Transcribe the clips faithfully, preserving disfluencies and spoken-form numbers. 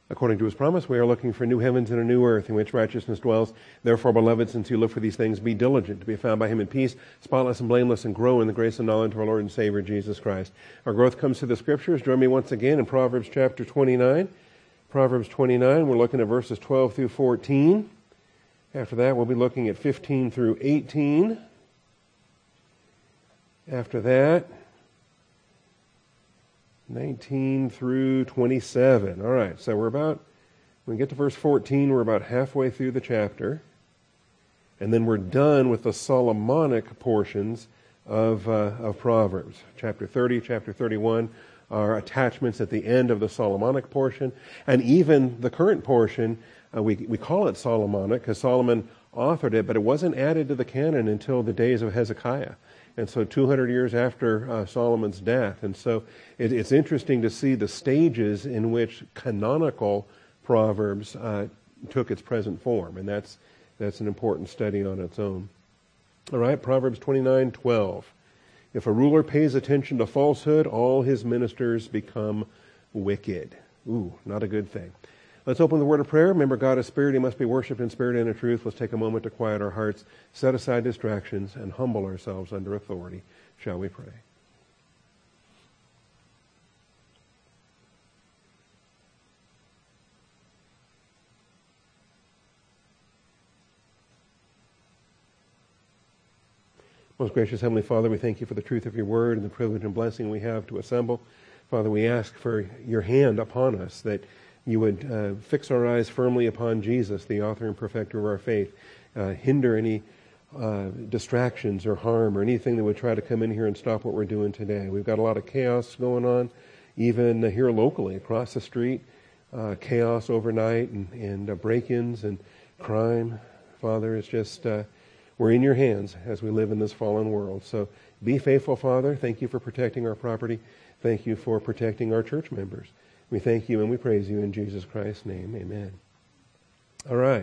According to his promise, we are looking for new heavens and a new earth in which righteousness dwells. Therefore, beloved, since you look for these things, be diligent to be found by him in peace, spotless and blameless, and grow in the grace and knowledge of our Lord and Savior, Jesus Christ. Our growth comes through the Scriptures. Join me once again in Proverbs chapter twenty-nine. Proverbs twenty-nine, we're looking at verses twelve through fourteen. After that, we'll be looking at fifteen through eighteen. After that, nineteen through twenty-seven. All right, so we're about, when we get to verse fourteen, we're about halfway through the chapter. And then we're done with the Solomonic portions of, uh, of Proverbs. Chapter thirty, chapter thirty-one are attachments at the end of the Solomonic portion. And even the current portion, uh, we, we call it Solomonic because Solomon authored it, but it wasn't added to the canon until the days of Hezekiah. And so two hundred years after uh, Solomon's death. And so it, it's interesting to see the stages in which canonical Proverbs uh, took its present form. And that's that's an important study on its own. All right, Proverbs twenty-nine twelve. If a ruler pays attention to falsehood, all his ministers become wicked. Ooh, not a good thing. Let's open the word of prayer. Remember, God is spirit. He must be worshipped in spirit and in truth. Let's take a moment to quiet our hearts, set aside distractions, and humble ourselves under authority. Shall we pray? Most gracious Heavenly Father, we thank you for the truth of your word and the privilege and blessing we have to assemble. Father, we ask for your hand upon us, that you would uh, fix our eyes firmly upon Jesus, the author and perfecter of our faith. Uh, hinder any uh, distractions or harm or anything that would try to come in here and stop what we're doing today. We've got a lot of chaos going on, even here locally, across the street. Uh, chaos overnight and, and uh, break-ins and crime. Father, it's just, uh, we're in your hands as we live in this fallen world. So be faithful, Father. Thank you for protecting our property. Thank you for protecting our church members. We thank you and we praise you in Jesus Christ's name. Amen. All right.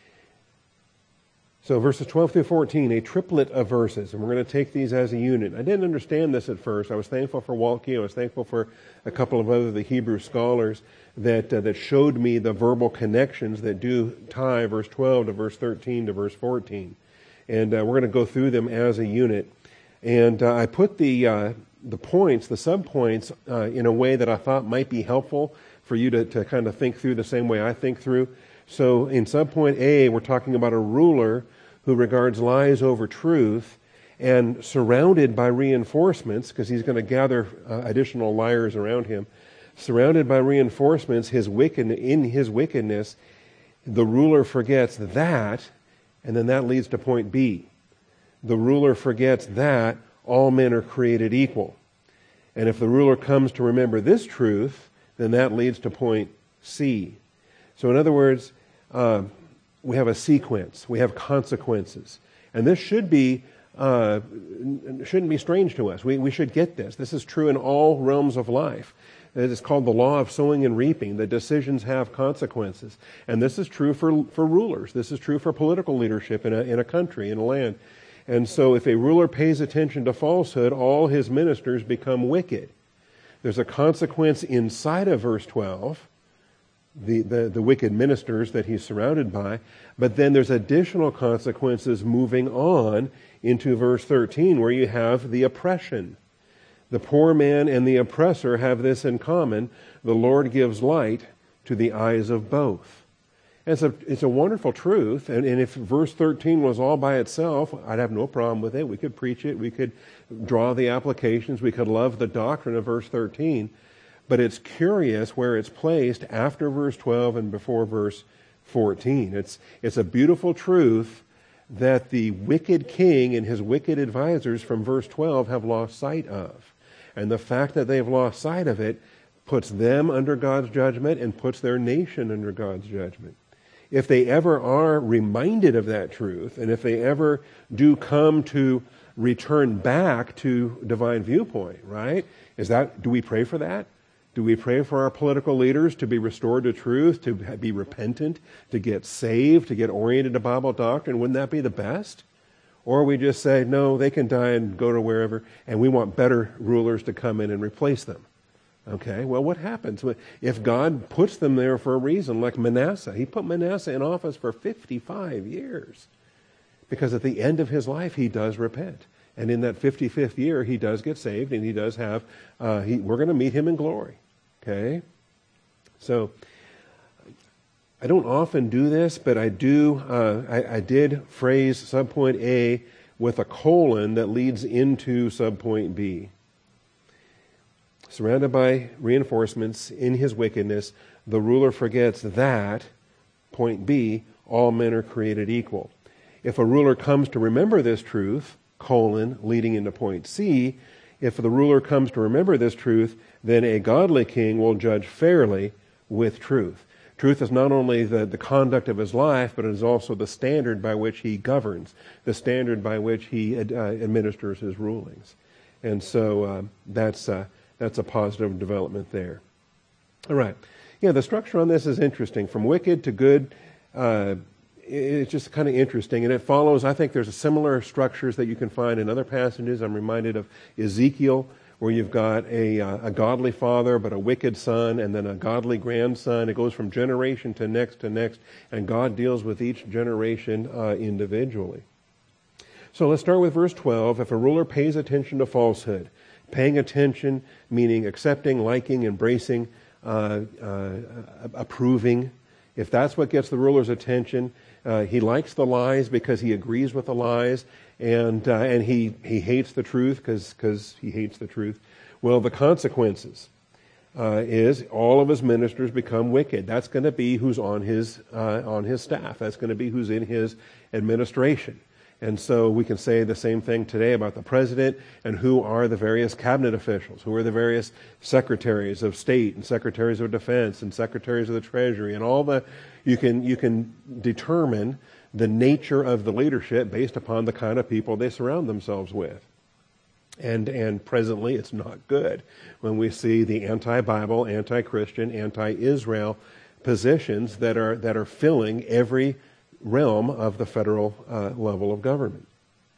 So verses twelve through fourteen, a triplet of verses, and we're going to take these as a unit. I didn't understand this at first. I was thankful for Waltke. I was thankful for a couple of other the Hebrew scholars that uh, that showed me the verbal connections that do tie verse twelve to verse thirteen to verse fourteen. And uh, we're going to go through them as a unit. And uh, I put the uh, the points, the subpoints, uh, in a way that I thought might be helpful for you to, to kind of think through the same way I think through. So in subpoint A, we're talking about a ruler who regards lies over truth and surrounded by reinforcements, because he's going to gather uh, additional liars around him. Surrounded by reinforcements, his wicked, in his wickedness, the ruler forgets that, and then that leads to point B. The ruler forgets that all men are created equal. And if the ruler comes to remember this truth, then that leads to point C. So in other words, uh, we have a sequence. We have consequences. And this should be, uh, shouldn't be strange to us. We, we should get this. This is true in all realms of life. It's called the law of sowing and reaping. The decisions have consequences. And this is true for, for rulers. This is true for political leadership in a, in a country, in a land. And so if a ruler pays attention to falsehood, all his ministers become wicked. There's a consequence inside of verse twelve, the, the, the wicked ministers that he's surrounded by, but then there's additional consequences moving on into verse thirteen, where you have the oppression. The poor man and the oppressor have this in common: the Lord gives light to the eyes of both. And it's a, it's a wonderful truth, and, and if verse thirteen was all by itself, I'd have no problem with it. We could preach it, we could draw the applications, we could love the doctrine of verse thirteen, but it's curious where it's placed after verse twelve and before verse fourteen. It's, it's a beautiful truth that the wicked king and his wicked advisors from verse twelve have lost sight of. And the fact that they've lost sight of it puts them under God's judgment and puts their nation under God's judgment. If they ever are reminded of that truth, and if they ever do come to return back to divine viewpoint, right? Is that, do we pray for that? Do we pray for our political leaders to be restored to truth, to be repentant, to get saved, to get oriented to Bible doctrine? Wouldn't that be the best? Or we just say, no, they can die and go to wherever, and we want better rulers to come in and replace them. Okay, well, what happens if God puts them there for a reason, like Manasseh? He put Manasseh in office for fifty-five years because at the end of his life, he does repent. And in that fifty-fifth year, he does get saved, and he does have, uh, he, we're going to meet him in glory. Okay? So, I don't often do this, but I do, uh, I, I did phrase subpoint A with a colon that leads into subpoint B. Surrounded by reinforcements in his wickedness, the ruler forgets that, point B, all men are created equal. If a ruler comes to remember this truth, colon, leading into point C, if the ruler comes to remember this truth, then a godly king will judge fairly with truth. Truth is not only the, the conduct of his life, but it is also the standard by which he governs, the standard by which he uh, administers his rulings. And so uh, that's... Uh, That's a positive development there. All right. Yeah, the structure on this is interesting. From wicked to good, uh, it's just kind of interesting. And it follows, I think there's similar structures that you can find in other passages. I'm reminded of Ezekiel, where you've got a, uh, a godly father, but a wicked son, and then a godly grandson. It goes from generation to next to next, and God deals with each generation uh, individually. So let's start with verse twelve. If a ruler pays attention to falsehood, paying attention, meaning accepting, liking, embracing, uh, uh, approving. If that's what gets the ruler's attention, uh, he likes the lies because he agrees with the lies, and uh, and he, he hates the truth because because he hates the truth. Well, the consequences uh, is all of his ministers become wicked. That's going to be who's on his uh, on his staff. That's going to be who's in his administration. And so we can say the same thing today about the president and who are the various cabinet officials, who are the various secretaries of state and secretaries of defense and secretaries of the treasury and all the, you can, you can determine the nature of the leadership based upon the kind of people they surround themselves with. And, and presently it's not good when we see the anti-Bible, anti-Christian, anti-Israel positions that are, that are filling every realm of the federal uh, level of government.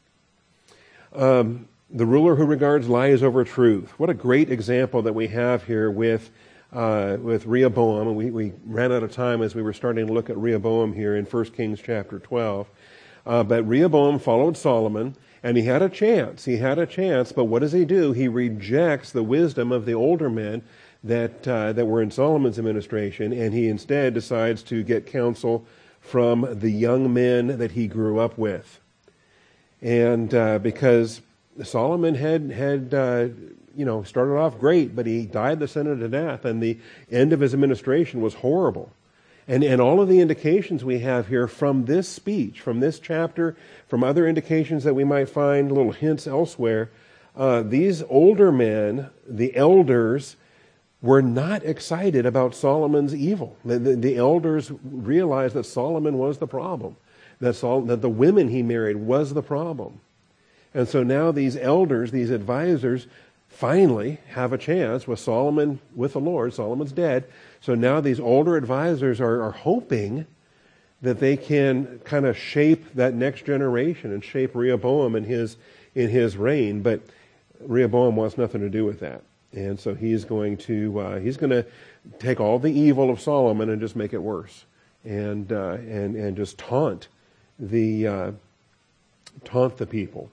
Um, the ruler who regards lies over truth. What a great example that we have here with uh, with Rehoboam. And we, we ran out of time as we were starting to look at Rehoboam here in First Kings chapter twelve. Uh, but Rehoboam followed Solomon, and he had a chance. He had a chance, but what does he do? He rejects the wisdom of the older men that uh, that were in Solomon's administration, and he instead decides to get counsel from the young men that he grew up with. And uh, because Solomon had, had uh, you know, started off great, but he died the sinner to death, and the end of his administration was horrible. And, and all of the indications we have here from this speech, from this chapter, from other indications that we might find, little hints elsewhere, uh, these older men, the elders, were not excited about Solomon's evil. The, the, the elders realized that Solomon was the problem, that, Sol, that the women he married was the problem. And so now these elders, these advisors, finally have a chance with Solomon, with the Lord. Solomon's dead. So now these older advisors are, are hoping that they can kind of shape that next generation and shape Rehoboam in his, in his reign. But Rehoboam wants nothing to do with that. And so he's going to uh, he's going to take all the evil of Solomon and just make it worse, and uh, and and just taunt the uh, taunt the people.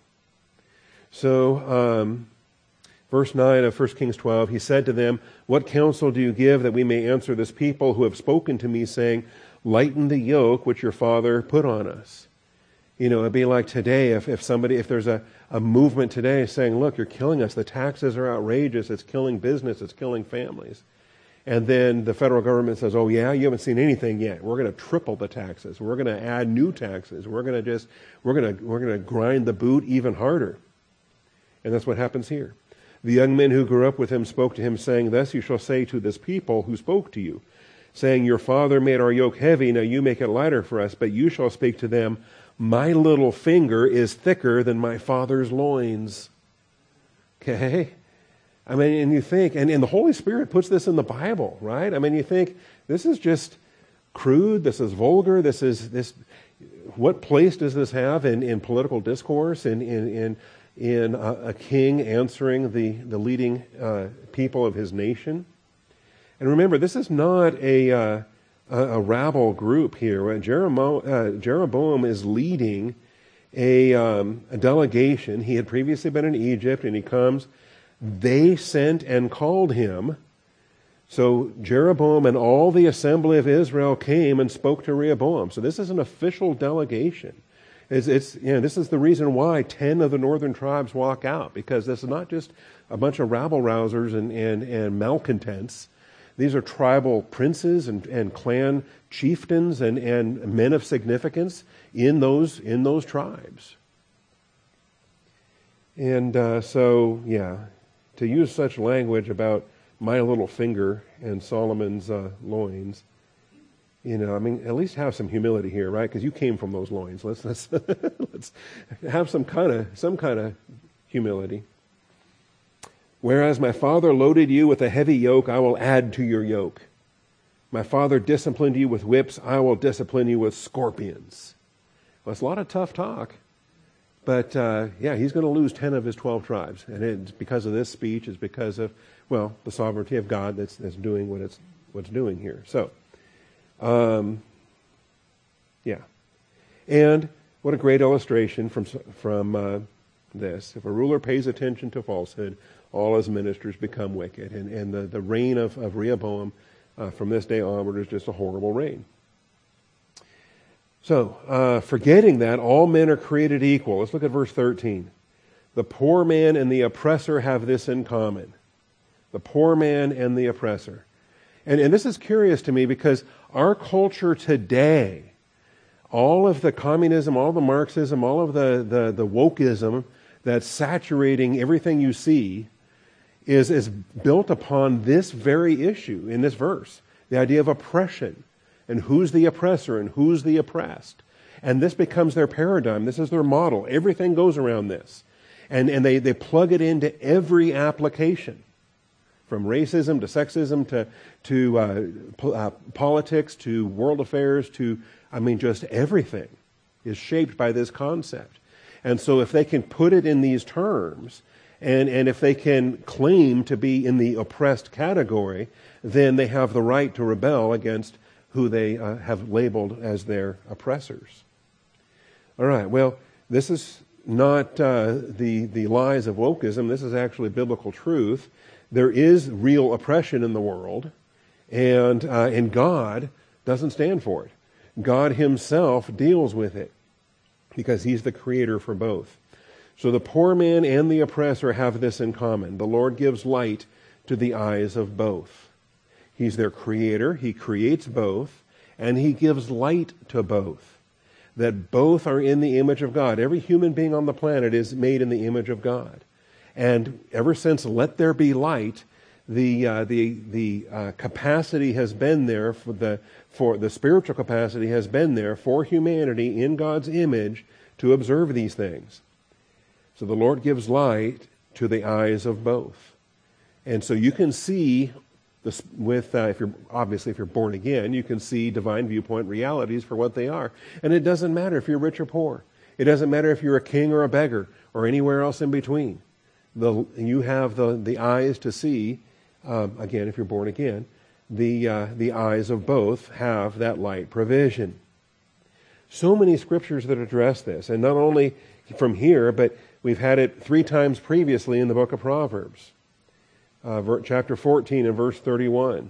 So, um, verse nine of First Kings twelve, he said to them, "What counsel do you give that we may answer this people who have spoken to me, saying, 'Lighten the yoke which your father put on us'?" You know, it'd be like today if, if somebody, if there's a, a movement today saying, look, you're killing us, the taxes are outrageous, it's killing business, it's killing families. And then the federal government says, oh yeah, you haven't seen anything yet. We're going to triple the taxes. We're going to add new taxes. We're going to just, we're going to, we're going to grind the boot even harder. And that's what happens here. The young men who grew up with him spoke to him, saying, thus you shall say to this people who spoke to you, saying, your father made our yoke heavy, now you make it lighter for us. But you shall speak to them, my little finger is thicker than my father's loins. Okay? I mean, and you think, and, and the Holy Spirit puts this in the Bible, right? I mean, you think, this is just crude, this is vulgar, this is, this, what place does this have in, in political discourse, in, in, in, in a, a king answering the, the leading uh, people of his nation. And remember, this is not a, uh, a, a rabble group here. Right? Jeroboam, uh, Jeroboam is leading a, um, a delegation. He had previously been in Egypt, and he comes. They sent and called him. So Jeroboam and all the assembly of Israel came and spoke to Rehoboam. So this is an official delegation. It's, it's, you know, this is the reason why ten of the northern tribes walk out, because this is not just a bunch of rabble-rousers and, and, and malcontents. These are tribal princes and, and clan chieftains and, and men of significance in those, in those tribes. And uh, so, yeah, to use such language about my little finger and Solomon's uh, loins, you know, I mean, at least have some humility here, right? Because you came from those loins. Let's let's let's have some kind of some kind of humility. Whereas my father loaded you with a heavy yoke, I will add to your yoke. My father disciplined you with whips, I will discipline you with scorpions. Well, it's a lot of tough talk, but uh, yeah, he's going to lose ten of his twelve tribes, and it's because of this speech. It's because of well, the sovereignty of God that's that's doing what it's what's doing here. So. Um, yeah. And what a great illustration from from uh, this. If a ruler pays attention to falsehood, all his ministers become wicked. And, and the, the reign of, of Rehoboam uh, from this day onward is just a horrible reign. So, uh, forgetting that all men are created equal. Let's look at verse thirteen. The poor man and the oppressor have this in common. The poor man and the oppressor. And, and this is curious to me because our culture today, all of the communism, all the Marxism, all of the, the, the wokeism that's saturating everything you see is, is built upon this very issue in this verse, the idea of oppression and who's the oppressor and who's the oppressed. And this becomes their paradigm. This is their model. Everything goes around this. And, and they, they plug it into every application. From racism to sexism to to uh, po- uh, politics to world affairs to, I mean, just everything is shaped by this concept. And so if they can put it in these terms, and, and if they can claim to be in the oppressed category, then they have the right to rebel against who they uh, have labeled as their oppressors. All right, well, this is not uh, the, the lies of wokeism. This is actually biblical truth. There is real oppression in the world, and uh, and God doesn't stand for it. God himself deals with it because he's the creator for both. So the poor man and the oppressor have this in common. The Lord gives light to the eyes of both. He's their creator. He creates both, and he gives light to both. That both are in the image of God. Every human being on the planet is made in the image of God. And ever since "Let there be light," the uh, the the uh, capacity has been there for the for the spiritual capacity has been there for humanity in God's image to observe these things. So the Lord gives light to the eyes of both, and so you can see this with uh, if you're obviously if you're born again, you can see divine viewpoint realities for what they are, and it doesn't matter if you're rich or poor. It doesn't matter if you're a king or a beggar or anywhere else in between. The, you have the, the eyes to see, um, again, if you're born again, the, uh, the eyes of both have that light provision. So many scriptures that address this, and not only from here, but we've had it three times previously in the book of Proverbs. Uh, chapter fourteen and verse thirty-one.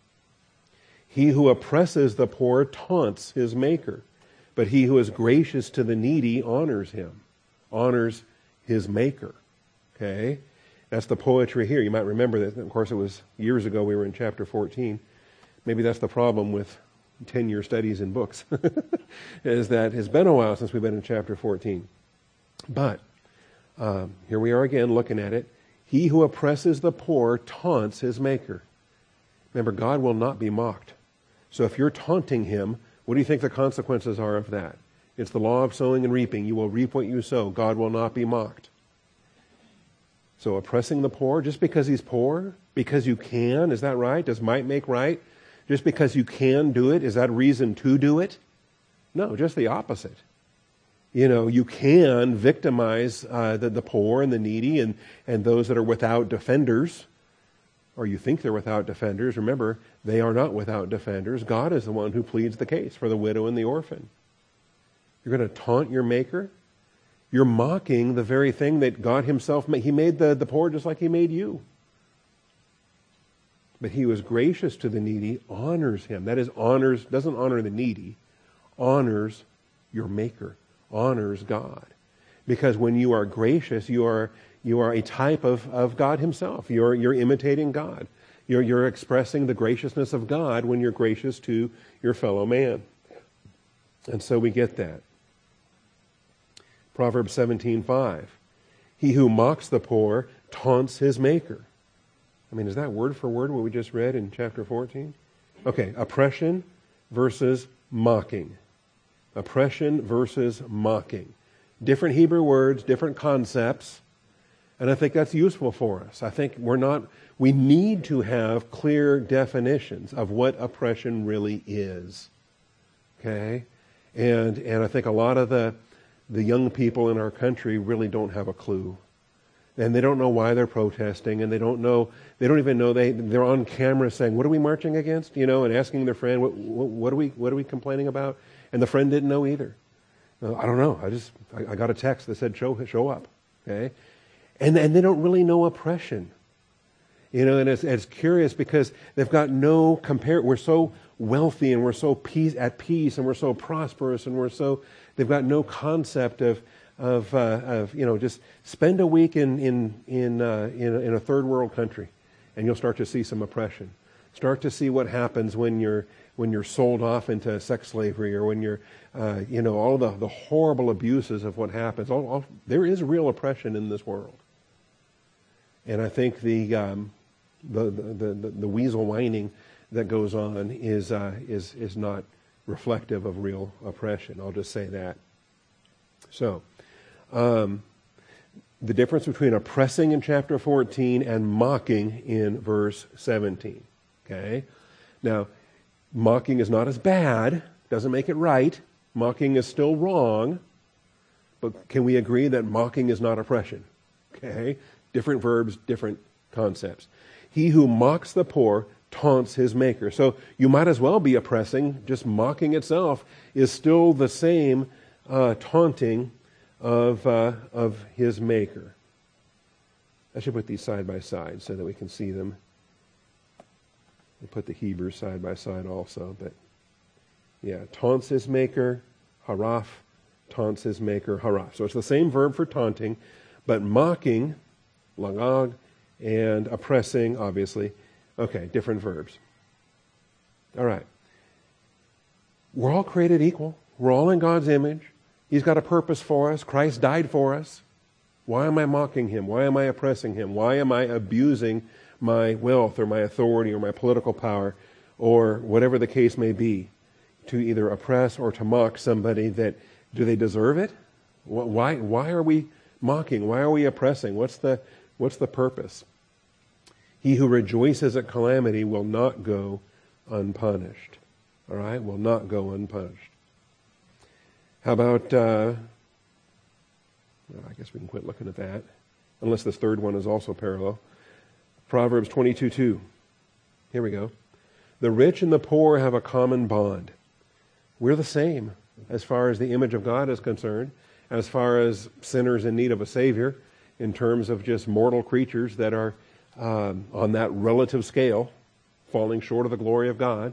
He who oppresses the poor taunts his maker, but he who is gracious to the needy honors him, honors his maker. Okay, that's the poetry here. You might remember that. Of course, it was years ago we were in chapter fourteen. Maybe that's the problem with ten-year studies in books, is that it's been a while since we've been in chapter fourteen. But um, here we are again looking at it. He who oppresses the poor taunts his maker. Remember, God will not be mocked. So if you're taunting him, what do you think the consequences are of that? It's the law of sowing and reaping. You will reap what you sow. God will not be mocked. So oppressing the poor, just because he's poor, because you can, is that right? Does might make right? Just because you can do it, is that reason to do it? No, just the opposite. You know, you can victimize uh, the, the poor and the needy and, and those that are without defenders, or you think they're without defenders. Remember, they are not without defenders. God is the one who pleads the case for the widow and the orphan. You're going to taunt your Maker? You're mocking the very thing that God himself made. He made the, the poor just like he made you. But he was gracious to the needy, honors him. That is, honors, doesn't honor the needy, honors your Maker, honors God. Because when you are gracious, you are you are a type of, of God himself. You're you're imitating God. You're you're expressing the graciousness of God when you're gracious to your fellow man. And so we get that. Proverbs seventeen five. He who mocks the poor taunts his Maker. I mean, is that word for word what we just read in chapter fourteen? Okay, oppression versus mocking. Oppression versus mocking. Different Hebrew words, different concepts, and I think that's useful for us. I think we're not, we need to have clear definitions of what oppression really is. Okay? And and I think a lot of the the young people in our country really don't have a clue. And they don't know why they're protesting, and they don't know, they don't even know they, they're on camera saying, what are we marching against? You know, and asking their friend, what, what, what are we what are we complaining about? And the friend didn't know either. Uh, I don't know. I just, I, I got a text that said, show show up. Okay? And, and they don't really know oppression. You know, and it's, it's curious because they've got no compare. We're so wealthy, and we're so peace, at peace, and we're so prosperous, and we're so, they've got no concept of, Of, uh, of you know, just spend a week in in in, uh, in in a third world country, and you'll start to see some oppression. Start to see what happens when you're when you're sold off into sex slavery, or when you're, uh, you know, all the, the horrible abuses of what happens. All, all, there is real oppression in this world, and I think the um, the, the the the weasel whining that goes on is uh, is is not reflective of real oppression. I'll just say that. So. Um, the difference between oppressing in chapter fourteen and mocking in verse seventeen. Okay? Now, mocking is not as bad, doesn't make it right. Mocking is still wrong, but can we agree that mocking is not oppression? Okay? Different verbs, different concepts. He who mocks the poor taunts his Maker. So you might as well be oppressing. Just mocking itself is still the same uh, taunting of uh, of his Maker. I should put these side by side so that we can see them. We'll put the Hebrew side by side also, but yeah, taunts his Maker, haraf, taunts his Maker, haraf. So it's the same verb for taunting, but mocking, lagag, and oppressing, obviously. Okay, different verbs. All right. We're all created equal. We're all in God's image. He's got a purpose for us. Christ died for us. Why am I mocking him? Why am I oppressing him? Why am I abusing my wealth or my authority or my political power or whatever the case may be to either oppress or to mock somebody that, do they deserve it? Why, why are we mocking? Why are we oppressing? What's the, what's the purpose? He who rejoices at calamity will not go unpunished. All right? Will not go unpunished. How about, uh, well, I guess we can quit looking at that, unless this third one is also parallel. Proverbs twenty-two two. Here we go. The rich and the poor have a common bond. We're the same as far as the image of God is concerned, as far as sinners in need of a Savior, in terms of just mortal creatures that are um, on that relative scale, falling short of the glory of God.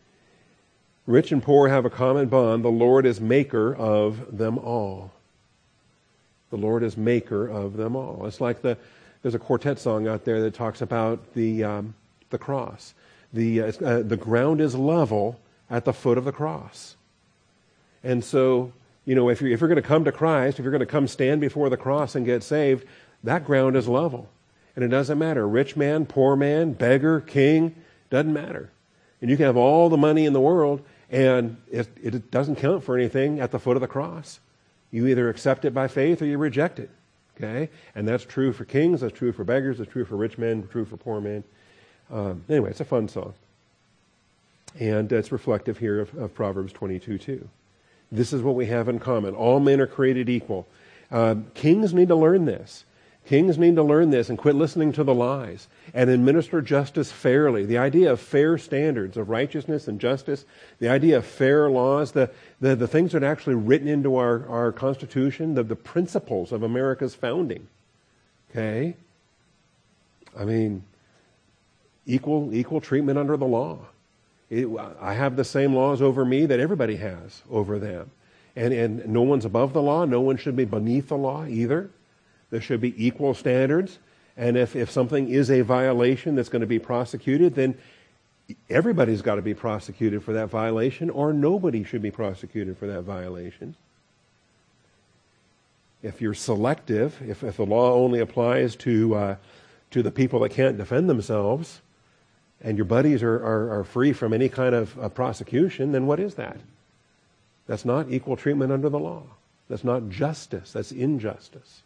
Rich and poor have a common bond. The Lord is maker of them all. The Lord is maker of them all. It's like the there's a quartet song out there that talks about the um, the cross. The uh, uh, the ground is level at the foot of the cross. And so, you know, if you're if you're going to come to Christ, if you're going to come stand before the cross and get saved, that ground is level, and it doesn't matter, rich man, poor man, beggar, king, doesn't matter. And you can have all the money in the world, and it, it doesn't count for anything at the foot of the cross. You either accept it by faith or you reject it. Okay? And that's true for kings, that's true for beggars, that's true for rich men, true for poor men. Um, anyway, it's a fun song. And it's reflective here of, of Proverbs twenty-two two. This is what we have in common. All men are created equal. Uh, kings need to learn this. Kings need to learn this and quit listening to the lies and administer justice fairly. The idea of fair standards of righteousness and justice, the idea of fair laws, the, the, the things that are actually written into our, our Constitution, the, the principles of America's founding. Okay? I mean, equal, equal treatment under the law. It, I have the same laws over me that everybody has over them. And, and no one's above the law. No one should be beneath the law either. There should be equal standards. And if, if something is a violation that's going to be prosecuted, then everybody's got to be prosecuted for that violation, or nobody should be prosecuted for that violation. If you're selective, if, if the law only applies to, uh, to the people that can't defend themselves, and your buddies are, are, are free from any kind of uh, prosecution, then what is that? That's not equal treatment under the law. That's not justice. That's injustice.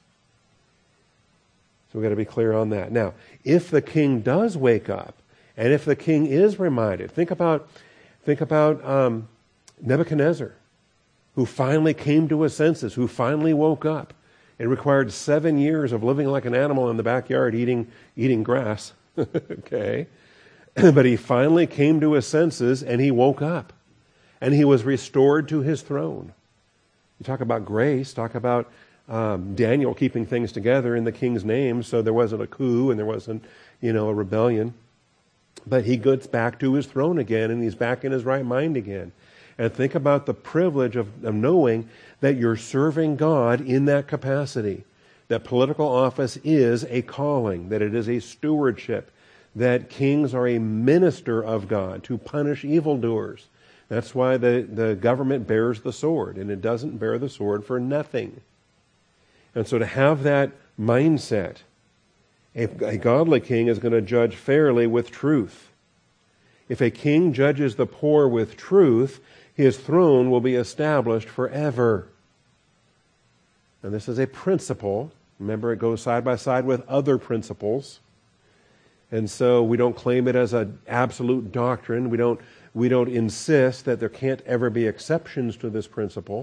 So we've got to be clear on that. Now, if the king does wake up, and if the king is reminded, think about, think about um, Nebuchadnezzar, who finally came to his senses, who finally woke up. It required seven years of living like an animal in the backyard, eating, eating grass. Okay? But he finally came to his senses, and he woke up. And he was restored to his throne. You talk about grace, talk about um, Daniel keeping things together in the king's name, so there wasn't a coup and there wasn't, you know, a rebellion. But he gets back to his throne again, and he's back in his right mind again. And think about the privilege of, of knowing that you're serving God in that capacity. That political office is a calling, that it is a stewardship, that kings are a minister of God to punish evildoers. That's why the, the government bears the sword, and it doesn't bear the sword for nothing. And so to have that mindset, a, a godly king is going to judge fairly with truth. If a king judges the poor with truth, his throne will be established forever. And this is a principle. Remember, it goes side by side with other principles. And so we don't claim it as an absolute doctrine. We don't We don't insist that there can't ever be exceptions to this principle.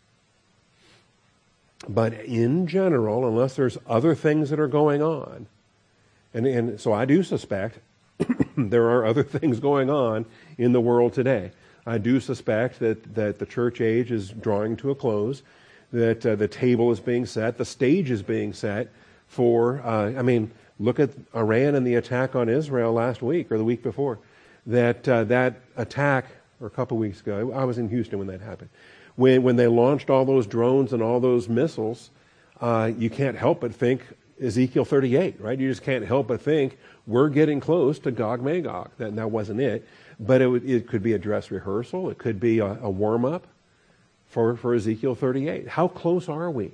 But in general, unless there's other things that are going on, and, and so I do suspect there are other things going on in the world today. I do suspect that, that the church age is drawing to a close, that uh, the table is being set, the stage is being set for, uh, I mean, look at Iran and the attack on Israel last week or the week before. That uh, that attack, or a couple weeks ago, I was in Houston when that happened. When when they launched all those drones and all those missiles, uh, you can't help but think Ezekiel thirty-eight, right? You just can't help but think we're getting close to Gog Magog. That that wasn't it, but it would, it could be a dress rehearsal. It could be a, a warm up for for Ezekiel thirty-eight. How close are we?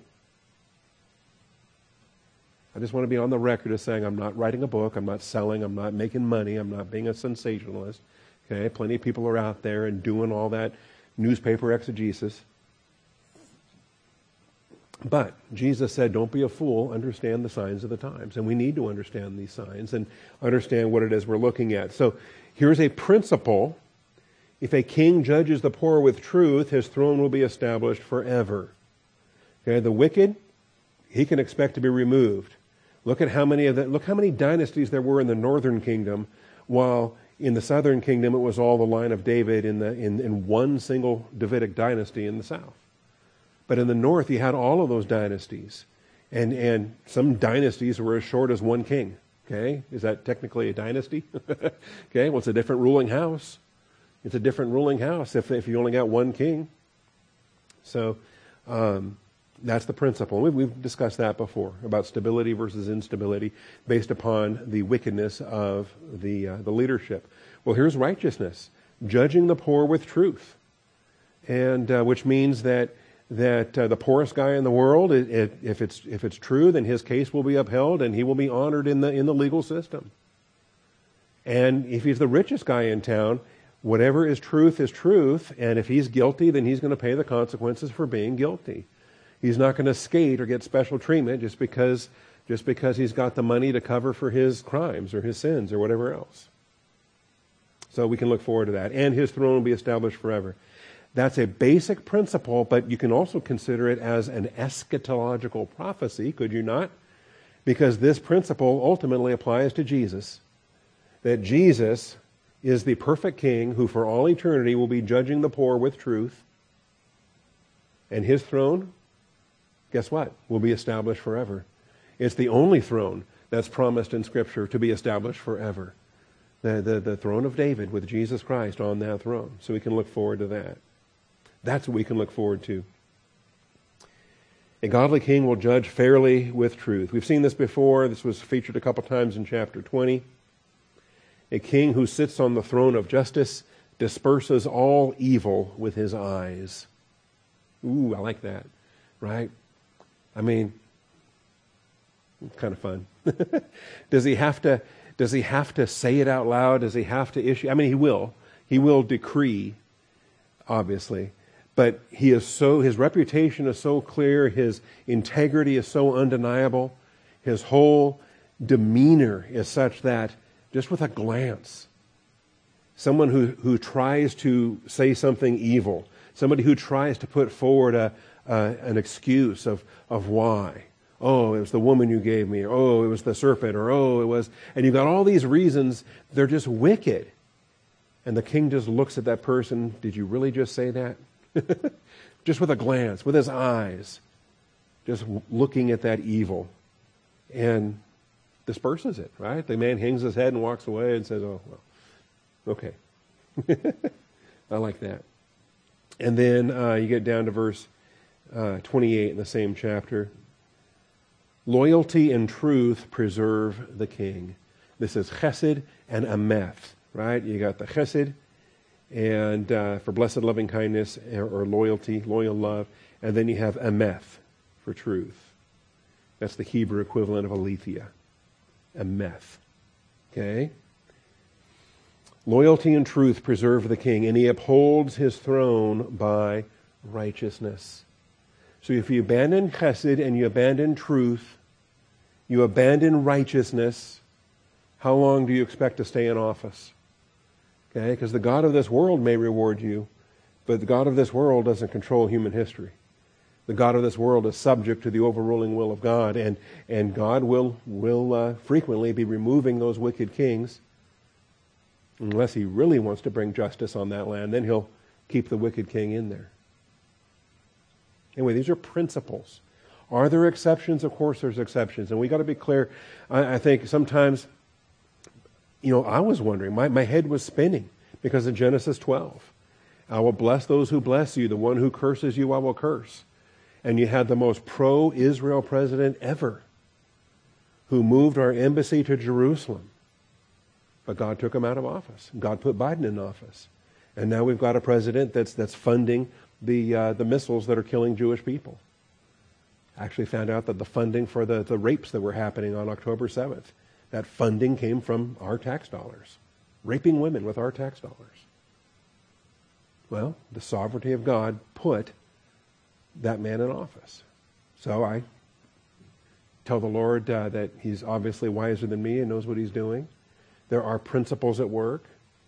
I just want to be on the record as saying I'm not writing a book, I'm not selling, I'm not making money, I'm not being a sensationalist. Okay, plenty of people are out there and doing all that newspaper exegesis. But Jesus said, don't be a fool, understand the signs of the times. And we need to understand these signs and understand what it is we're looking at. So here's a principle. If a king judges the poor with truth, his throne will be established forever. Okay, the wicked, he can expect to be removed. Look at how many of the, look how many dynasties there were in the northern kingdom, while in the southern kingdom it was all the line of David in the in, in one single Davidic dynasty in the south. But in the north you had all of those dynasties. And and some dynasties were as short as one king. Okay? Is that technically a dynasty? Okay, well it's a different ruling house. It's a different ruling house if if you only got one king. So um that's the principle. We've, we've discussed that before, about stability versus instability based upon the wickedness of the uh, the leadership. Well, here's righteousness, judging the poor with truth, and uh, which means that that uh, the poorest guy in the world, it, it, if it's if it's true, then his case will be upheld and he will be honored in the in the legal system. And if he's the richest guy in town, whatever is truth is truth, and if he's guilty, then he's going to pay the consequences for being guilty. He's not going to skate or get special treatment just because just because he's got the money to cover for his crimes or his sins or whatever else. So we can look forward to that. And his throne will be established forever. That's a basic principle, but you can also consider it as an eschatological prophecy, could you not? Because this principle ultimately applies to Jesus. That Jesus is the perfect king who for all eternity will be judging the poor with truth. And his throne, guess what? Will be established forever. It's the only throne that's promised in Scripture to be established forever. The, the, the throne of David with Jesus Christ on that throne. So we can look forward to that. That's what we can look forward to. A godly king will judge fairly with truth. We've seen this before. This was featured a couple times in chapter twenty. A king who sits on the throne of justice disperses all evil with his eyes. Ooh, I like that, right? I mean, kind of fun. Does he have to, does he have to say it out loud? Does he have to issue? I mean, he will. He will decree, obviously. But he is so, his reputation is so clear, his integrity is so undeniable, his whole demeanor is such that just with a glance, someone who, who tries to say something evil, somebody who tries to put forward a, uh, an excuse of, of why. Oh, it was the woman you gave me, or oh, it was the serpent, or oh, it was, and you've got all these reasons, they're just wicked. And the king just looks at that person, did you really just say that? Just with a glance, with his eyes, just looking at that evil, and disperses it, right? The man hangs his head and walks away and says, oh, well, okay. I like that. And then uh, you get down to verse uh, twenty-eight in the same chapter. Loyalty and truth preserve the king. This is chesed and ameth, right? You got the chesed, and uh, for blessed loving kindness or, or loyalty, loyal love, and then you have ameth for truth. That's the Hebrew equivalent of aletheia. Ameth. Okay? Loyalty and truth preserve the king, and he upholds his throne by righteousness. So if you abandon chesed and you abandon truth, you abandon righteousness, how long do you expect to stay in office? Okay, because the God of this world may reward you, but the God of this world doesn't control human history. The God of this world is subject to the overruling will of God, and, and God will, will uh, frequently be removing those wicked kings. Unless he really wants to bring justice on that land, then he'll keep the wicked king in there. Anyway, these are principles. Are there exceptions? Of course there's exceptions. And we got to be clear. I, I think sometimes, you know, I was wondering, my, my head was spinning because of Genesis twelve. I will bless those who bless you. The one who curses you, I will curse. And you had the most pro-Israel president ever who moved our embassy to Jerusalem. But God took him out of office. God put Biden in office. And now we've got a president that's that's funding the uh, the missiles that are killing Jewish people. I actually found out that the funding for the, the rapes that were happening on October seventh, that funding came from our tax dollars. Raping women with our tax dollars. Well, the sovereignty of God put that man in office. So I tell the Lord uh, that he's obviously wiser than me and knows what he's doing. There are principles at work,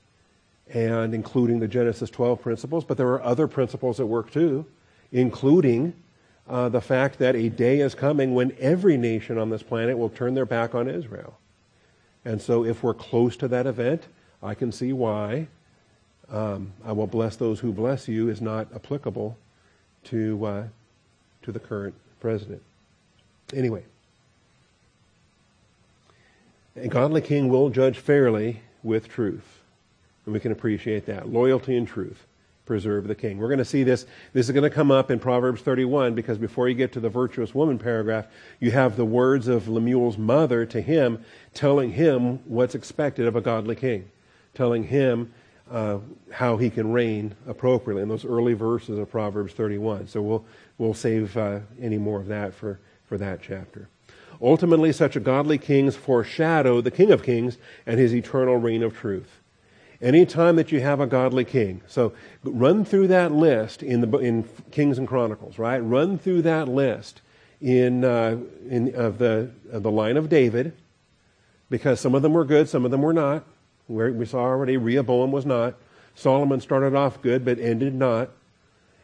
and including the Genesis twelve principles, but there are other principles at work too, including uh, the fact that a day is coming when every nation on this planet will turn their back on Israel. And so if we're close to that event, I can see why um, I will bless those who bless you is not applicable to uh, to the current president. Anyway, a godly king will judge fairly with truth. And we can appreciate that. Loyalty and truth preserve the king. We're going to see this. This is going to come up in Proverbs thirty-one, because before you get to the virtuous woman paragraph, you have the words of Lemuel's mother to him, telling him what's expected of a godly king, telling him uh, how he can reign appropriately in those early verses of Proverbs thirty-one. So we'll we'll save uh, any more of that for, for that chapter. Ultimately, such a godly kings foreshadow the King of Kings and his eternal reign of truth. Anytime that you have a godly king, so run through that list in the in Kings and Chronicles, right? Run through that list in uh, in of the of the line of David, because some of them were good, some of them were not. Where we saw already, Rehoboam was not. Solomon started off good but ended not.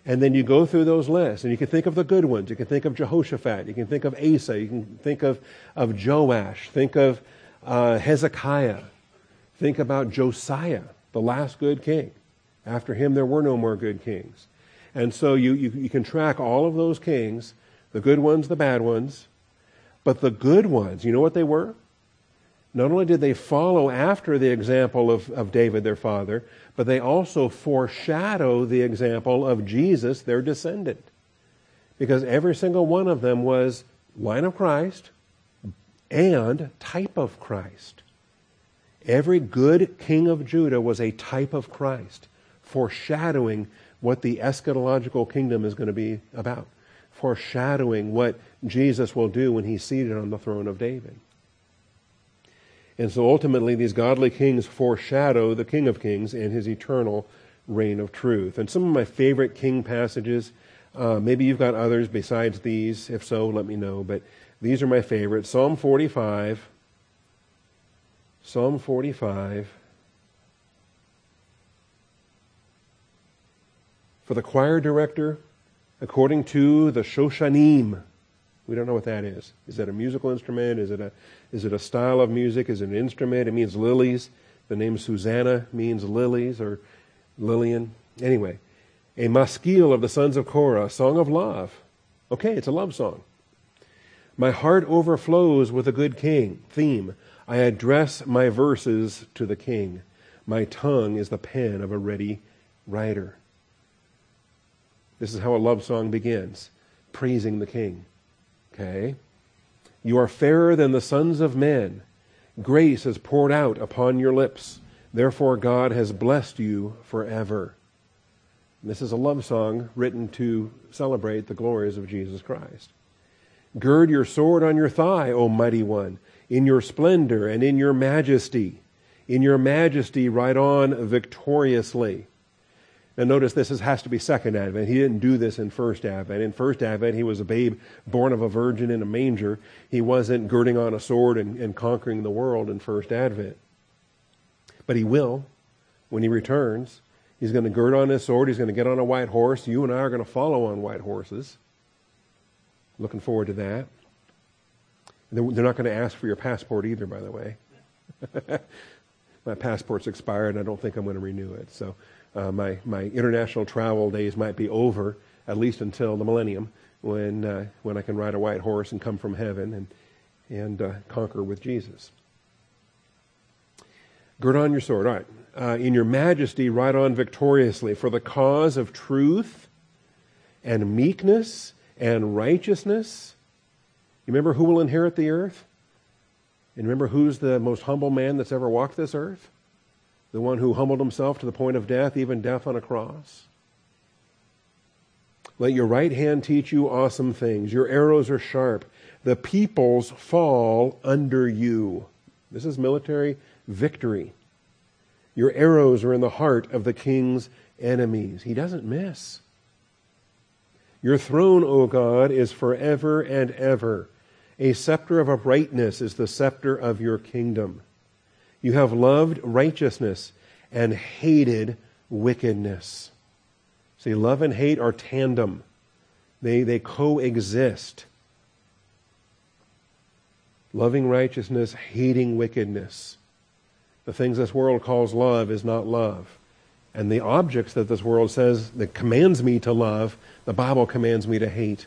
And then you go through those lists, and you can think of the good ones. You can think of Jehoshaphat. You can think of Asa. You can think of, of Joash. Think of uh, Hezekiah. Think about Josiah, the last good king. After him, there were no more good kings. And so you, you, you can track all of those kings, the good ones, the bad ones. But the good ones, you know what they were? Not only did they follow after the example of, of David, their father, but they also foreshadow the example of Jesus, their descendant. Because every single one of them was line of Christ and type of Christ. Every good king of Judah was a type of Christ, foreshadowing what the eschatological kingdom is going to be about, foreshadowing what Jesus will do when he's seated on the throne of David. And so ultimately, these godly kings foreshadow the King of Kings and his eternal reign of truth. And some of my favorite king passages, uh, maybe you've got others besides these. If so, let me know. But these are my favorites. Psalm forty-five. Psalm forty-five. For the choir director, according to the Shoshanim. We don't know what that is. Is that a musical instrument? Is it a is it a style of music? Is it an instrument? It means lilies. The name Susanna means lilies or Lillian. Anyway, a maskil of the sons of Korah, a song of love. Okay, it's a love song. My heart overflows with a good king. Theme. I address my verses to the king. My tongue is the pen of a ready writer. This is how a love song begins, praising the king. Okay? You are fairer than the sons of men. Grace is poured out upon your lips. Therefore God has blessed you forever. And this is a love song written to celebrate the glories of Jesus Christ. Gird your sword on your thigh, O mighty one, in your splendor and in your majesty. In your majesty ride on victoriously. Now notice this is, has to be second advent. He didn't do this in first advent. In first advent, he was a babe born of a virgin in a manger. He wasn't girding on a sword and, and conquering the world in first advent. But he will when he returns. He's going to gird on his sword. He's going to get on a white horse. You and I are going to follow on white horses. Looking forward to that. They're not going to ask for your passport either, by the way. My passport's expired, and I don't think I'm going to renew it. So uh, my, my international travel days might be over, at least until the millennium, when uh, when I can ride a white horse and come from heaven and, and uh, conquer with Jesus. Gird on your sword. All right. Uh, in your majesty, ride on victoriously for the cause of truth and meekness and righteousness. You remember who will inherit the earth? And remember who's the most humble man that's ever walked this earth? The one who humbled himself to the point of death, even death on a cross. Let your right hand teach you awesome things. Your arrows are sharp. The peoples fall under you. This is military victory. Your arrows are in the heart of the king's enemies. He doesn't miss. Your throne, O God, is forever and ever. A scepter of uprightness is the scepter of your kingdom. You have loved righteousness and hated wickedness. See, love and hate are tandem. They, they coexist. Loving righteousness, hating wickedness. The things this world calls love is not love. And the objects that this world says, that commands me to love, the Bible commands me to hate.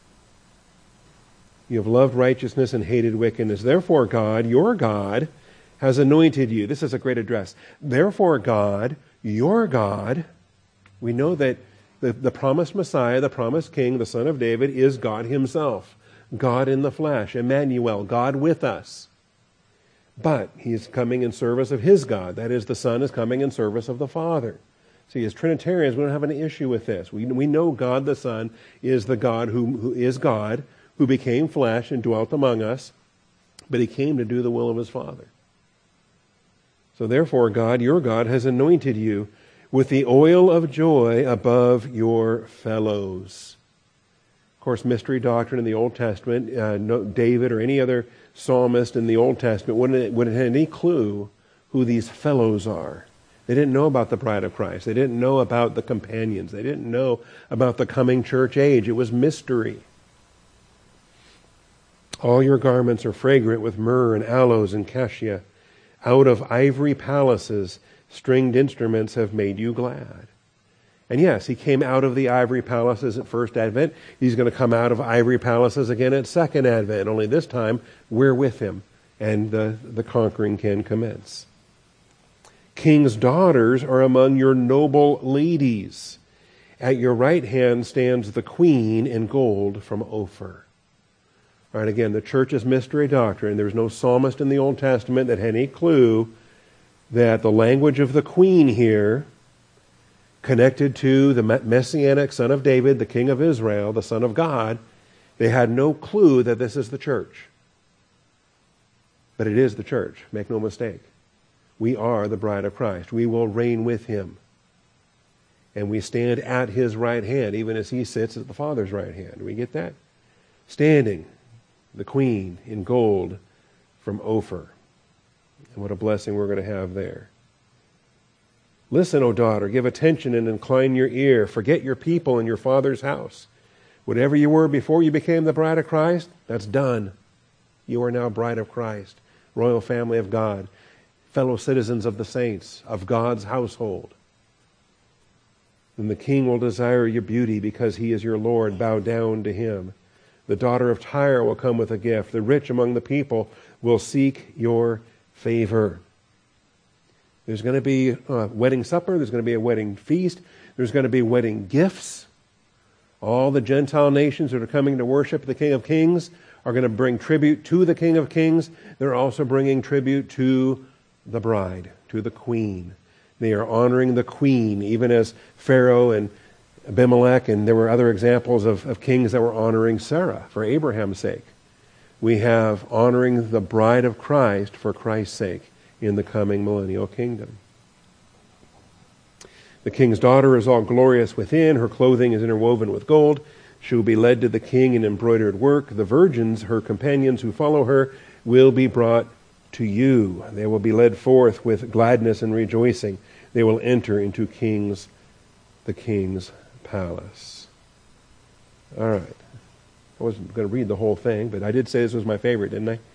You have loved righteousness and hated wickedness. Therefore, God, your God, has anointed you. This is a great address. Therefore, God, your God, we know that the, the promised Messiah, the promised King, the Son of David, is God himself. God in the flesh, Emmanuel, God with us. But he is coming in service of his God. That is, the Son is coming in service of the Father. See, as Trinitarians, we don't have an issue with this. We, we know God the Son is the God who, who is God, who became flesh and dwelt among us, but he came to do the will of his Father. So therefore, God, your God, has anointed you with the oil of joy above your fellows. Of course, mystery doctrine in the Old Testament, uh, no, David or any other psalmist in the Old Testament wouldn't, wouldn't have any clue who these fellows are. They didn't know about the bride of Christ. They didn't know about the companions. They didn't know about the coming church age. It was mystery. All your garments are fragrant with myrrh and aloes and cassia. Out of ivory palaces, stringed instruments have made you glad. And yes, he came out of the ivory palaces at first advent. He's going to come out of ivory palaces again at second advent. Only this time, we're with him, and the, the conquering can commence. King's daughters are among your noble ladies. At your right hand stands the queen in gold from Ophir. All right, again, the church's mystery doctrine. There's no psalmist in the Old Testament that had any clue that the language of the queen here, connected to the Messianic son of David, the king of Israel, the son of God, they had no clue that this is the church. But it is the church, make no mistake. We are the bride of Christ. We will reign with him. And we stand at his right hand, even as he sits at the Father's right hand. Do we get that? Standing, the queen in gold from Ophir. And what a blessing we're going to have there. Listen, O daughter, give attention and incline your ear. Forget your people and your father's house. Whatever you were before you became the bride of Christ, that's done. You are now bride of Christ, royal family of God, fellow citizens of the saints, of God's household. Then the king will desire your beauty because he is your Lord. Bow down to him. The daughter of Tyre will come with a gift. The rich among the people will seek your favor. There's going to be a wedding supper. There's going to be a wedding feast. There's going to be wedding gifts. All the Gentile nations that are coming to worship the King of Kings are going to bring tribute to the King of Kings. They're also bringing tribute to the bride, to the queen. They are honoring the queen, even as Pharaoh and Abimelech, and there were other examples of, of kings that were honoring Sarah for Abraham's sake. We have honoring the bride of Christ for Christ's sake in the coming millennial kingdom. The king's daughter is all glorious within. Her clothing is interwoven with gold. She will be led to the king in embroidered work. The virgins, her companions who follow her, will be brought to you. They will be led forth with gladness and rejoicing. They will enter into kings, the king's palace. All right. I wasn't going to read the whole thing, but I did say this was my favorite, didn't I?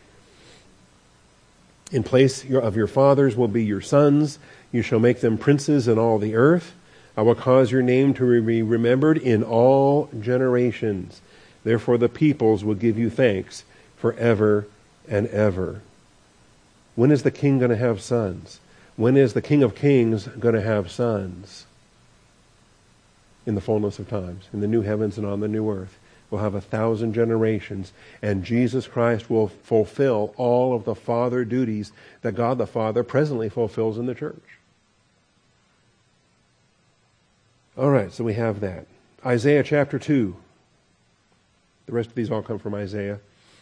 In place of your fathers will be your sons. You shall make them princes in all the earth. I will cause your name to be remembered in all generations. Therefore the peoples will give you thanks forever and ever. When is the king going to have sons? When is the King of Kings going to have sons? In the fullness of times, in the new heavens and on the new earth. We'll have a thousand generations, and Jesus Christ will fulfill all of the Father duties that God the Father presently fulfills in the church. All right, so we have that. Isaiah chapter two. The rest of these all come from Isaiah.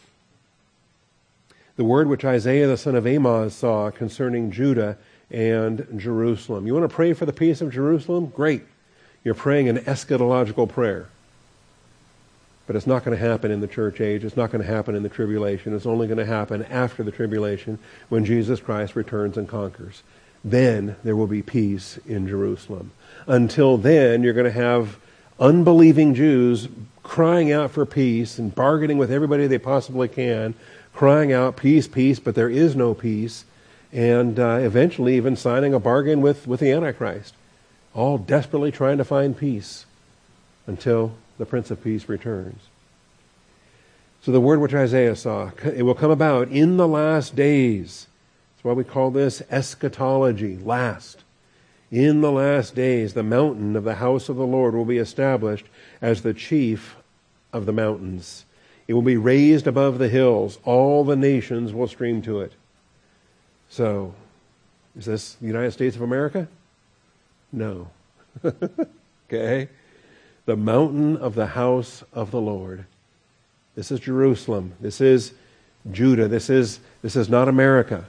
The word which Isaiah the son of Amoz saw concerning Judah and Jerusalem. You want to pray for the peace of Jerusalem? Great. You're praying an eschatological prayer. But it's not going to happen in the church age. It's not going to happen in the tribulation. It's only going to happen after the tribulation when Jesus Christ returns and conquers. Then there will be peace in Jerusalem. Until then, you're going to have unbelieving Jews crying out for peace and bargaining with everybody they possibly can, crying out, peace, peace, but there is no peace, and uh, eventually even signing a bargain with, with the Antichrist, all desperately trying to find peace until the Prince of Peace returns. So the word which Isaiah saw, it will come about in the last days. That's why we call this eschatology, last. In the last days, the mountain of the house of the Lord will be established as the chief of the mountains. It will be raised above the hills. All the nations will stream to it. So, is this the United States of America? No. Okay? The mountain of the house of the Lord. This is Jerusalem. This is Judah. This is, this is not America.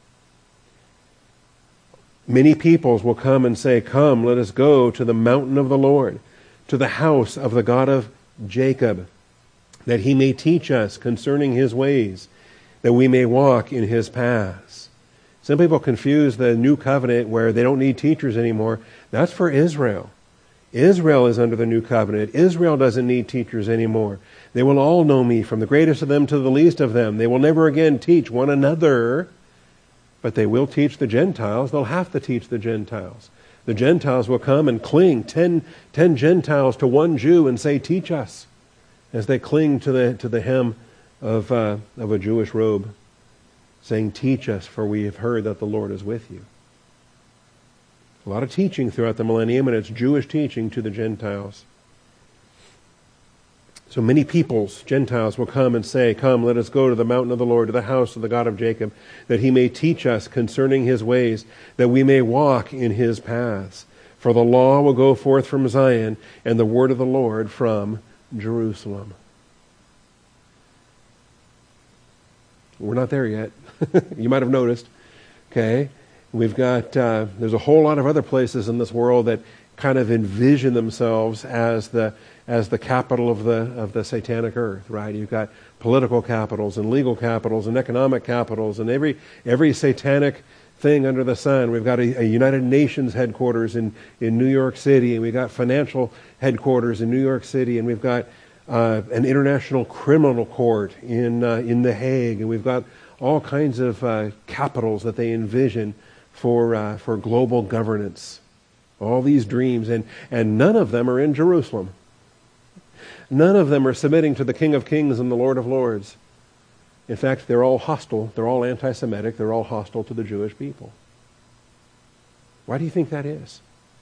Many peoples will come and say, come, let us go to the mountain of the Lord, to the house of the God of Jacob, that he may teach us concerning his ways, that we may walk in his paths. Some people confuse the new covenant where they don't need teachers anymore. That's for Israel. Israel is under the new covenant. Israel doesn't need teachers anymore. They will all know me, from the greatest of them to the least of them. They will never again teach one another, but they will teach the Gentiles. They'll have to teach the Gentiles. The Gentiles will come and cling, ten, ten Gentiles to one Jew, and say, teach us, as they cling to the, to the hem of, uh, of a Jewish robe, saying, teach us, for we have heard that the Lord is with you. A lot of teaching throughout the millennium, and it's Jewish teaching to the Gentiles. So many peoples, Gentiles, will come and say, come, let us go to the mountain of the Lord, to the house of the God of Jacob, that he may teach us concerning his ways, that we may walk in his paths. For the law will go forth from Zion, and the word of the Lord from Jerusalem. We're not there yet. You might have noticed. Okay? We've got, uh, there's a whole lot of other places in this world that kind of envision themselves as the as the capital of the of the satanic earth, right? You've got political capitals and legal capitals and economic capitals and every every satanic thing under the sun. We've got a, a United Nations headquarters in, in New York City, and we've got financial headquarters in New York City, and we've got uh, an international criminal court in uh, in The Hague, and we've got all kinds of uh, capitals that they envision for uh, for global governance. All these dreams, and, and none of them are in Jerusalem. None of them are submitting to the King of Kings and the Lord of Lords. In fact, they're all hostile. They're all anti-Semitic. They're all hostile to the Jewish people. Why do you think that is?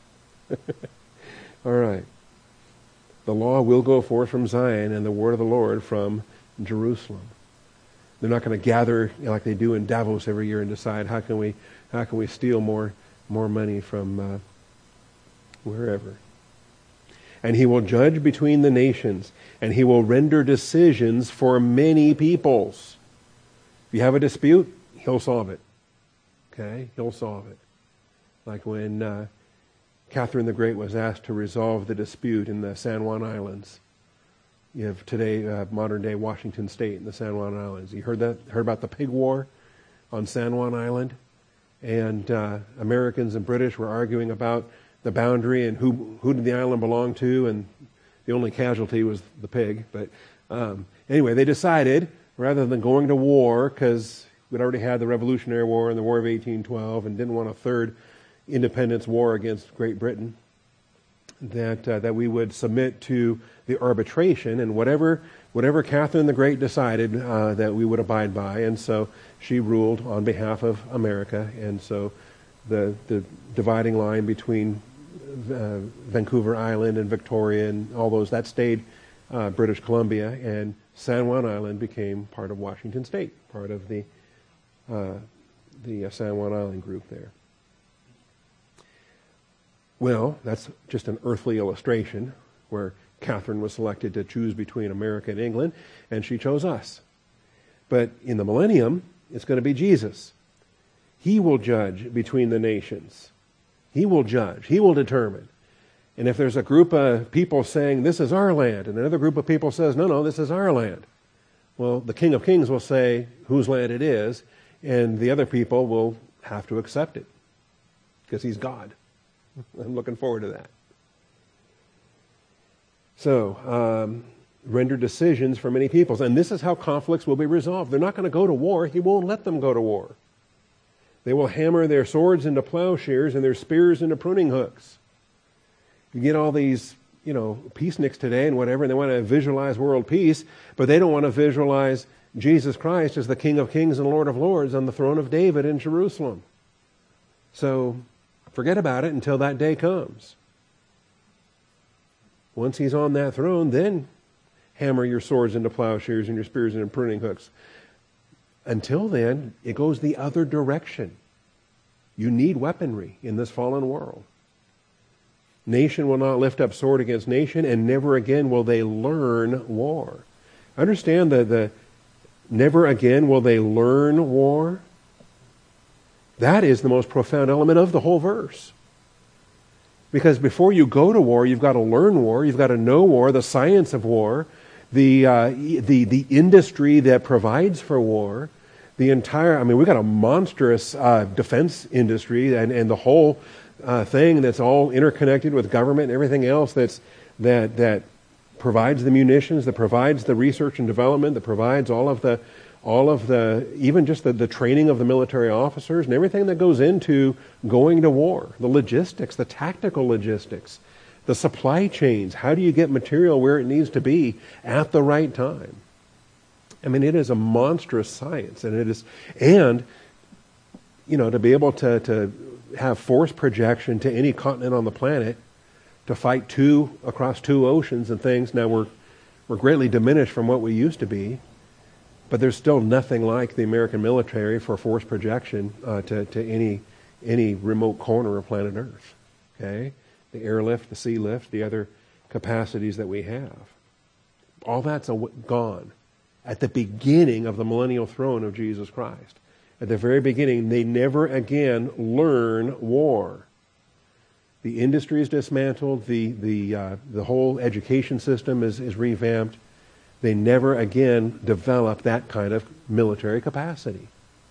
All right. The law will go forth from Zion, and the word of the Lord from Jerusalem. They're not going to gather like they do in Davos every year and decide how can we how can we steal more more money from uh, wherever. And he will judge between the nations, and he will render decisions for many peoples. If you have a dispute, he'll solve it. Okay? He'll solve it. Like when uh, Catherine the Great was asked to resolve the dispute in the San Juan Islands. You have today, uh, modern-day Washington State and the San Juan Islands. You heard that? Heard about the pig war on San Juan Island? And uh, Americans and British were arguing about the boundary and who who did the island belong to, and the only casualty was the pig. But um, anyway, they decided, rather than going to war, because we'd already had the Revolutionary War and the War of eighteen twelve and didn't want a third independence war against Great Britain, that uh, that we would submit to the arbitration, and whatever whatever Catherine the Great decided, uh, that we would abide by. And so she ruled on behalf of America, and so the the dividing line between uh, Vancouver Island and Victoria and all those, that stayed uh, British Columbia, and San Juan Island became part of Washington State, part of the uh, the uh, San Juan Island group there. Well, that's just an earthly illustration where Catherine was selected to choose between America and England, and she chose us. But in the millennium, it's going to be Jesus. He will judge between the nations. He will judge. He will determine. And if there's a group of people saying, this is our land, and another group of people says, no, no, this is our land, well, the King of Kings will say whose land it is, and the other people will have to accept it, because he's God. I'm looking forward to that. So, um, render decisions for many peoples. And this is how conflicts will be resolved. They're not going to go to war. He won't let them go to war. They will hammer their swords into plowshares and their spears into pruning hooks. You get all these, you know, peaceniks today and whatever, and they want to visualize world peace, but they don't want to visualize Jesus Christ as the King of Kings and Lord of Lords on the throne of David in Jerusalem. So, forget about it until that day comes. Once he's on that throne, then hammer your swords into plowshares and your spears into pruning hooks. Until then, it goes the other direction. You need weaponry in this fallen world. Nation will not lift up sword against nation, and never again will they learn war. Understand that the never again will they learn war. That is the most profound element of the whole verse. Because before you go to war, you've got to learn war, you've got to know war, the science of war, the uh, the the industry that provides for war, The entire, I mean, we've got a monstrous uh, defense industry and, and the whole uh, thing that's all interconnected with government and everything else that's that that provides the munitions, that provides the research and development, that provides all of the, all of the, even just the, the training of the military officers and everything that goes into going to war, the logistics, the tactical logistics, the supply chains. How do you get material where it needs to be at the right time? I mean, it is a monstrous science, and it is, and, you know, to be able to, to have force projection to any continent on the planet, to fight two across two oceans and things. Now we're we're greatly diminished from what we used to be, but there's still nothing like the American military for force projection uh, to to any any remote corner of planet Earth. Okay, the airlift, the sea lift, the other capacities that we have, all that's a, gone at the beginning of the millennial throne of Jesus Christ. At the very beginning, they never again learn war. The industry is dismantled. The the uh, the whole education system is, is revamped. They never again develop that kind of military capacity.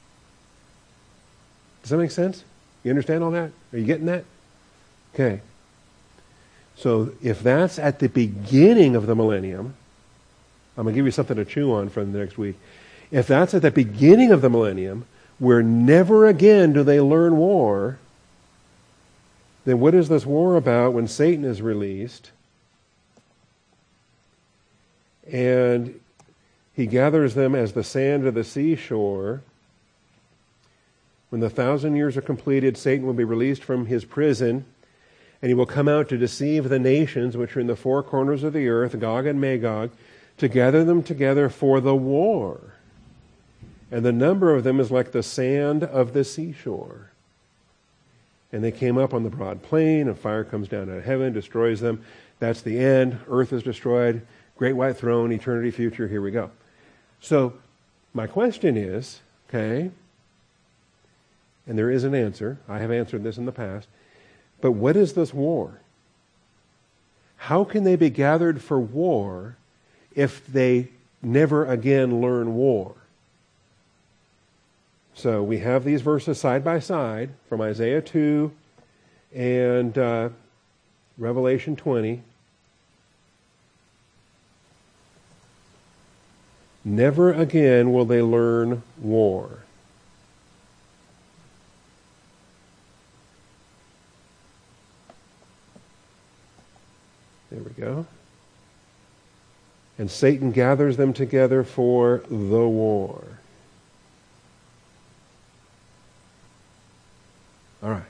Does that make sense? You understand all that? Are you getting that? Okay. So if that's at the beginning of the millennium, I'm going to give you something to chew on for the next week. If that's at the beginning of the millennium, where never again do they learn war, then what is this war about when Satan is released and he gathers them as the sand of the seashore? When the thousand years are completed, Satan will be released from his prison, and he will come out to deceive the nations which are in the four corners of the earth, Gog and Magog, to gather them together for the war. And the number of them is like the sand of the seashore. And they came up on the broad plain, and fire comes down out of heaven, destroys them. That's the end. Earth is destroyed. Great white throne, eternity future, here we go. So my question is, okay, and there is an answer. I have answered this in the past. But what is this war? How can they be gathered for war if they never again learn war? So we have these verses side by side from Isaiah two and uh, Revelation twenty. Never again will they learn war. There we go. And Satan gathers them together for the war. All right.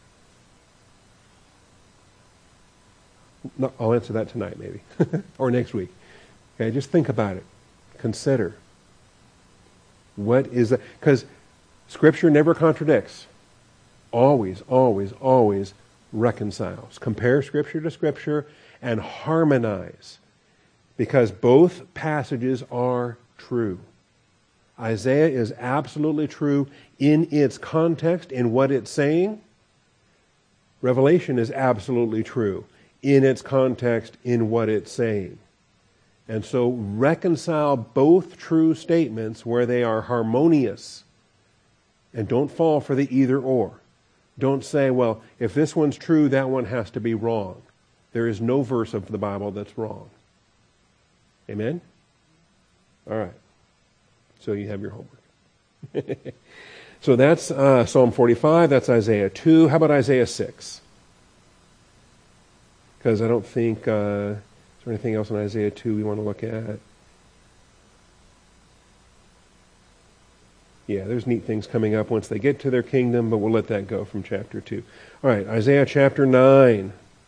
No, I'll answer that tonight, maybe, or next week. Okay, just think about it. Consider. What is that? Because Scripture never contradicts. Always, always, always reconciles. Compare Scripture to Scripture and harmonize. Because both passages are true. Isaiah is absolutely true in its context, in what it's saying. Revelation is absolutely true in its context, in what it's saying. And so reconcile both true statements where they are harmonious. And don't fall for the either or. Don't say, well, if this one's true, that one has to be wrong. There is no verse of the Bible that's wrong. Amen? All right. So you have your homework. So that's uh, Psalm forty-five. That's Isaiah two. How about Isaiah six? Because I don't think... Uh, is there anything else in Isaiah two we want to look at? Yeah, there's neat things coming up once they get to their kingdom, but we'll let that go from chapter two. All right, Isaiah chapter nine.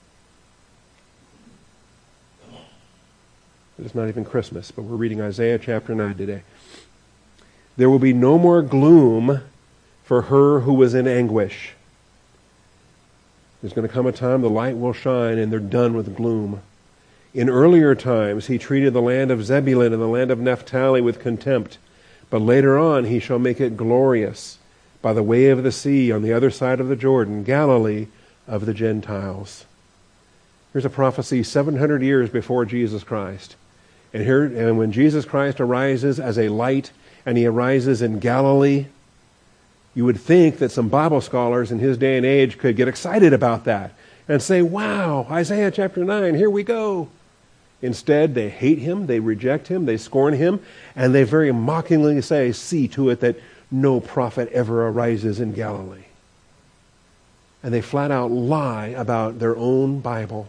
It's not even Christmas, but we're reading Isaiah chapter nine today. There will be no more gloom for her who was in anguish. There's going to come a time the light will shine and they're done with gloom. In earlier times he treated the land of Zebulun and the land of Naphtali with contempt, but later on he shall make it glorious by the way of the sea on the other side of the Jordan, Galilee of the Gentiles. Here's a prophecy seven hundred years before Jesus Christ. And here, and when Jesus Christ arises as a light and he arises in Galilee. You would think that some Bible scholars in his day and age could get excited about that and say, wow, Isaiah chapter nine, here we go. Instead, they hate him, they reject him, they scorn him, and they very mockingly say, see to it that no prophet ever arises in Galilee. And they flat out lie about their own Bible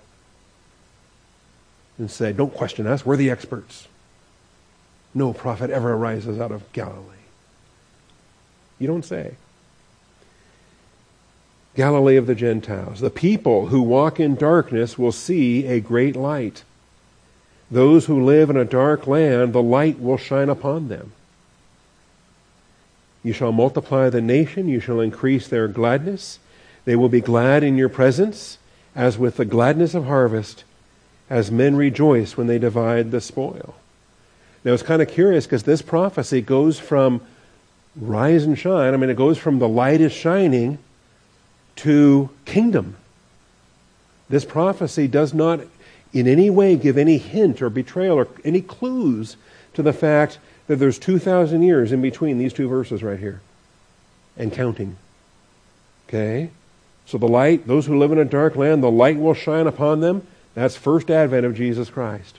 and say, don't question us, we're the experts. No prophet ever arises out of Galilee. You don't say. Galilee of the Gentiles. The people who walk in darkness will see a great light. Those who live in a dark land, the light will shine upon them. You shall multiply the nation, you shall increase their gladness. They will be glad in your presence, as with the gladness of harvest, as men rejoice when they divide the spoil. Now it's kind of curious because this prophecy goes from rise and shine, I mean it goes from the light is shining to kingdom. This prophecy does not in any way give any hint or betrayal or any clues to the fact that there's two thousand years in between these two verses right here and counting. Okay? So the light, those who live in a dark land, the light will shine upon them. That's first advent of Jesus Christ.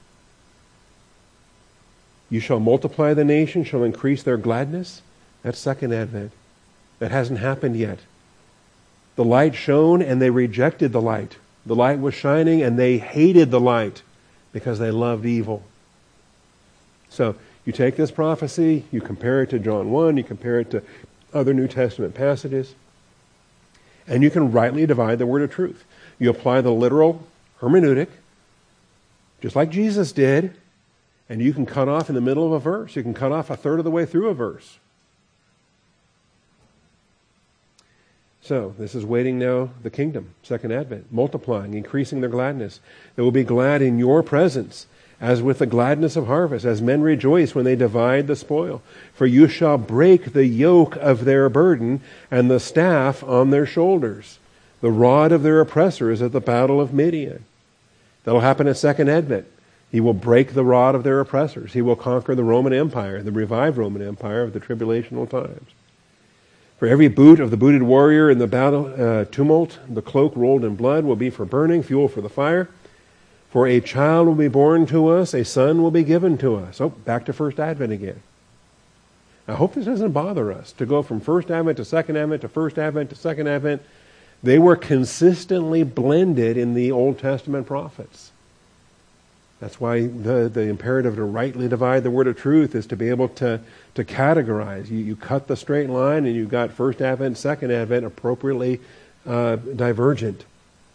You shall multiply the nation, shall increase their gladness. That's second advent. That hasn't happened yet. The light shone and they rejected the light. The light was shining and they hated the light because they loved evil. So you take this prophecy, you compare it to John one, you compare it to other New Testament passages, and you can rightly divide the word of truth. You apply the literal hermeneutic, just like Jesus did, and you can cut off in the middle of a verse. You can cut off a third of the way through a verse. So, this is waiting now, the kingdom, second advent, multiplying, increasing their gladness. They will be glad in your presence, as with the gladness of harvest, as men rejoice when they divide the spoil. For you shall break the yoke of their burden and the staff on their shoulders. The rod of their oppressor is at the battle of Midian. That'll happen at second advent. He will break the rod of their oppressors. He will conquer the Roman Empire, the revived Roman Empire of the tribulational times. For every boot of the booted warrior in the battle uh, tumult, the cloak rolled in blood will be for burning, fuel for the fire. For a child will be born to us, a son will be given to us. Oh, back to first advent again. I hope this doesn't bother us to go from first advent to second advent to first advent to second advent. They were consistently blended in the Old Testament prophets. That's why the, the imperative to rightly divide the word of truth is to be able to, to categorize. You, you cut the straight line and you've got first advent, second advent appropriately uh, divergent.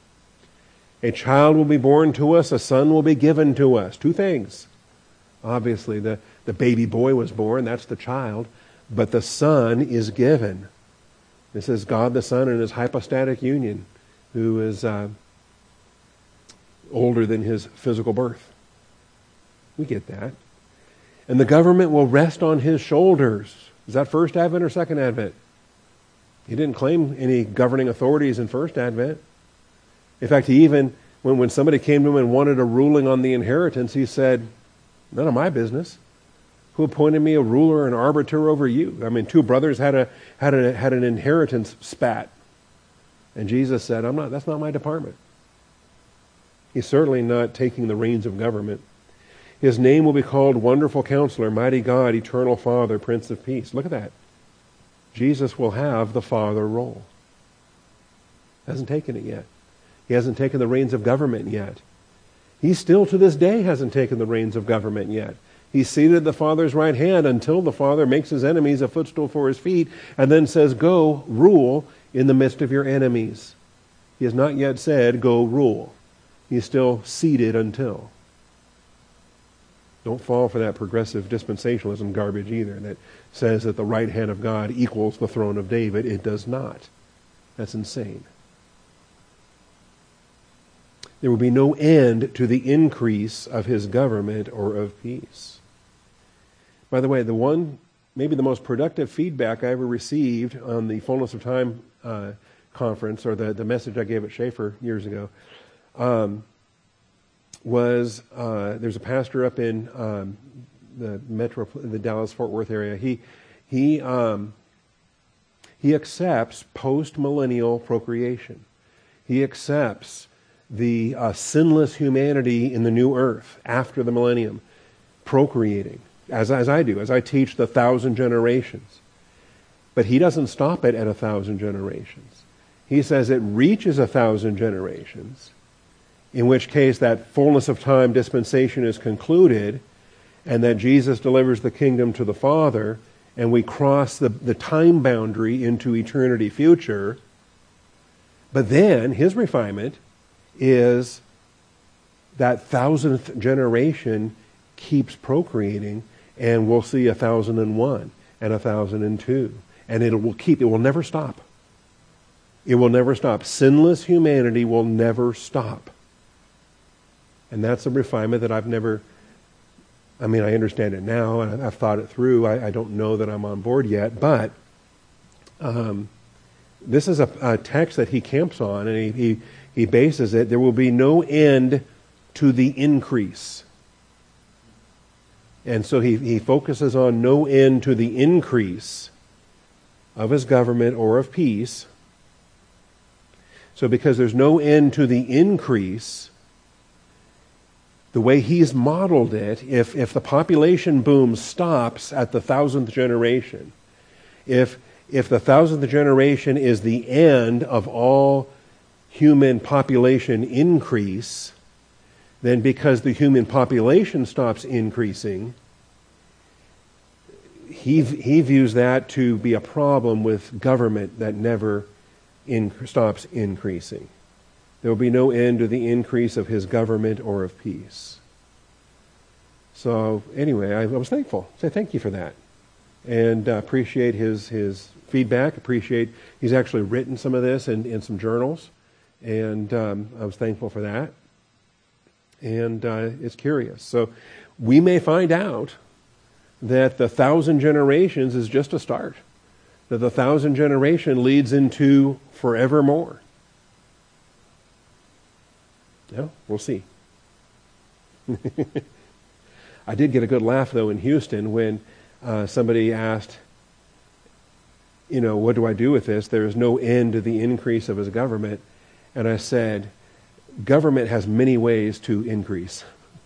A child will be born to us, a son will be given to us. Two things. Obviously, the, the baby boy was born, that's the child, but the son is given. This is God the Son in his hypostatic union, who is uh, older than his physical birth. We get that. And the government will rest on his shoulders. Is that first advent or second advent? He didn't claim any governing authorities in first advent. In fact, he even, when, when somebody came to him and wanted a ruling on the inheritance, he said, none of my business. Who appointed me a ruler and arbiter over you? I mean, two brothers had a had a had an inheritance spat. And Jesus said, I'm not, that's not my department. He's certainly not taking the reins of government. His name will be called Wonderful Counselor, Mighty God, Eternal Father, Prince of Peace. Look at that. Jesus will have the Father role. Hasn't taken it yet. He hasn't taken the reins of government yet. He still to this day hasn't taken the reins of government yet. He's seated at the Father's right hand until the Father makes his enemies a footstool for his feet and then says, go rule in the midst of your enemies. He has not yet said, go rule. He's still seated until. Don't fall for that progressive dispensationalism garbage either that says that the right hand of God equals the throne of David. It does not. That's insane. There will be no end to the increase of his government or of peace. By the way, the one, maybe the most productive feedback I ever received on the Fullness of Time uh, conference, or the, the message I gave at Schaefer years ago, um, was uh, there's a pastor up in um, the metro, the Dallas-Fort Worth area. He, he, um, he accepts post-millennial procreation. He accepts the uh, sinless humanity in the new earth after the millennium, procreating, as, as I do, as I teach the thousand generations. But he doesn't stop it at a thousand generations. He says it reaches a thousand generations, in which case that fullness of time dispensation is concluded, and that Jesus delivers the kingdom to the Father, and we cross the, the time boundary into eternity future. But then his refinement is that thousandth generation keeps procreating, and we'll see a thousand and one and a thousand and two. And it will keep, it will never stop. It will never stop. Sinless humanity will never stop. And that's a refinement that I've never, I mean, I understand it now, and I've thought it through. I, I don't know that I'm on board yet, but um, this is a, a text that he camps on, and he, he, he bases it. There will be no end to the increase. And so he, he focuses on no end to the increase of his government or of peace. So because there's no end to the increase, the way he's modeled it, if, if the population boom stops at the thousandth generation, if, if the thousandth generation is the end of all human population increase, then because the human population stops increasing, he, he views that to be a problem with government that never in, stops increasing. There will be no end to the increase of his government or of peace. So anyway, I, I was thankful. Say thank you for that. And uh, appreciate his, his feedback. Appreciate he's actually written some of this in, in some journals. And um, I was thankful for that. And uh, it's curious. So we may find out that the thousand generations is just a start. That the thousand generation leads into forevermore. Yeah, we'll see. I did get a good laugh, though, in Houston when uh, somebody asked, you know, what do I do with this? There is no end to the increase of his government. And I said, government has many ways to increase.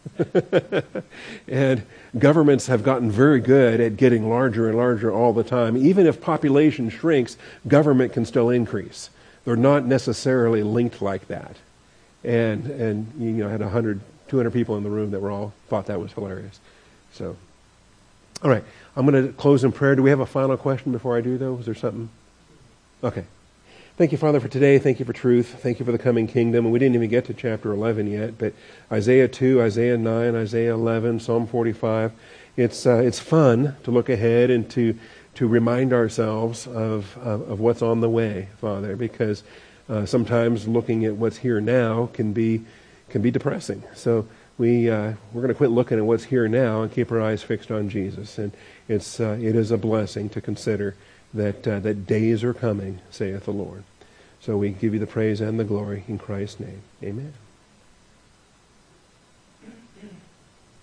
And governments have gotten very good at getting larger and larger all the time. Even if population shrinks, government can still increase. They're not necessarily linked like that. And, and you know, I had one hundred, two hundred people in the room that were all thought that was hilarious. So, all right, I'm going to close in prayer. Do we have a final question before I do, though? Is there something? Okay. Thank you, Father, for today. Thank you for truth. Thank you for the coming kingdom. And we didn't even get to chapter eleven yet, but Isaiah two, Isaiah nine, Isaiah eleven, Psalm forty-five. It's uh, it's fun to look ahead and to to remind ourselves of of, of what's on the way, Father, because uh, sometimes looking at what's here now can be can be depressing. So we uh, we're going to quit looking at what's here now and keep our eyes fixed on Jesus. And it's uh, it is a blessing to consider that uh, that days are coming, saith the Lord. So we give you the praise and the glory in Christ's name. Amen.